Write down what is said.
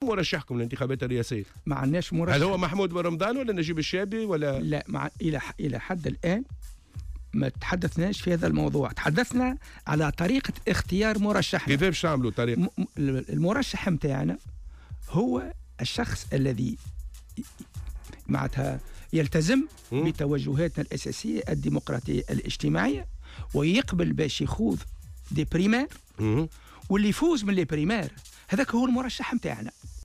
مرشحكم للانتخابات الرئاسية؟ ما عندناش مرشح. هل هو محمود بن رمضان ولا نجيب الشابي ولا لا، إلى حد الآن ما تحدثناش في هذا الموضوع. تحدثنا على طريقة اختيار مرشحنا. كيف باش تعملوا طريقة؟ المرشح متاعنا هو الشخص الذي معناتها يلتزم بتوجهاتنا الأساسية الديمقراطية الاجتماعية، ويقبل باش يخوض دي بريمير، واللي يفوز من لي بريمير هذاك هو المرشح متاعنا.